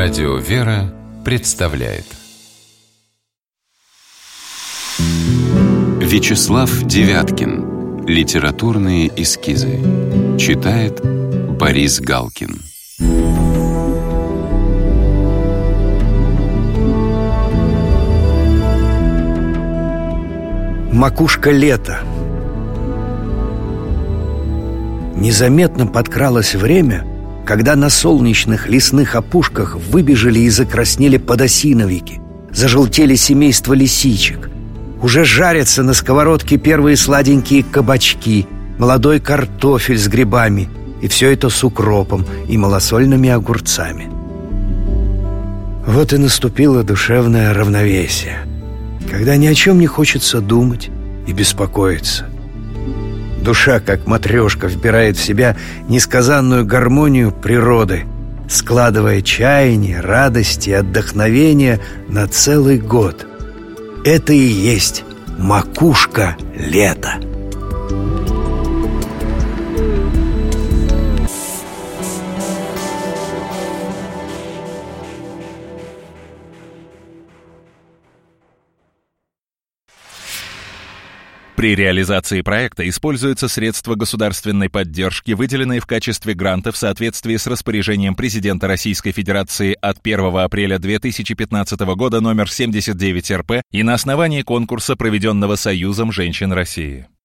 Радио «Вера» представляет Вячеслав Девяткин. Литературные эскизы. Читает Борис Галкин. Макушка лета. Незаметно подкралось время, когда на солнечных лесных опушках выбежали и закраснели подосиновики, зажелтели семейства лисичек. Уже жарятся на сковородке первые сладенькие кабачки, молодой картофель с грибами, и все это с укропом и малосольными огурцами. Вот и наступило душевное равновесие, когда ни о чем не хочется думать и беспокоиться. Душа, как матрешка, вбирает в себя несказанную гармонию природы, складывая чаяния, радости и отдохновения на целый год. Это и есть макушка лета. При реализации проекта используются средства государственной поддержки, выделенные в качестве гранта в соответствии с распоряжением президента Российской Федерации от 1 апреля 2015 года номер 79 РП и на основании конкурса, проведенного Союзом женщин России.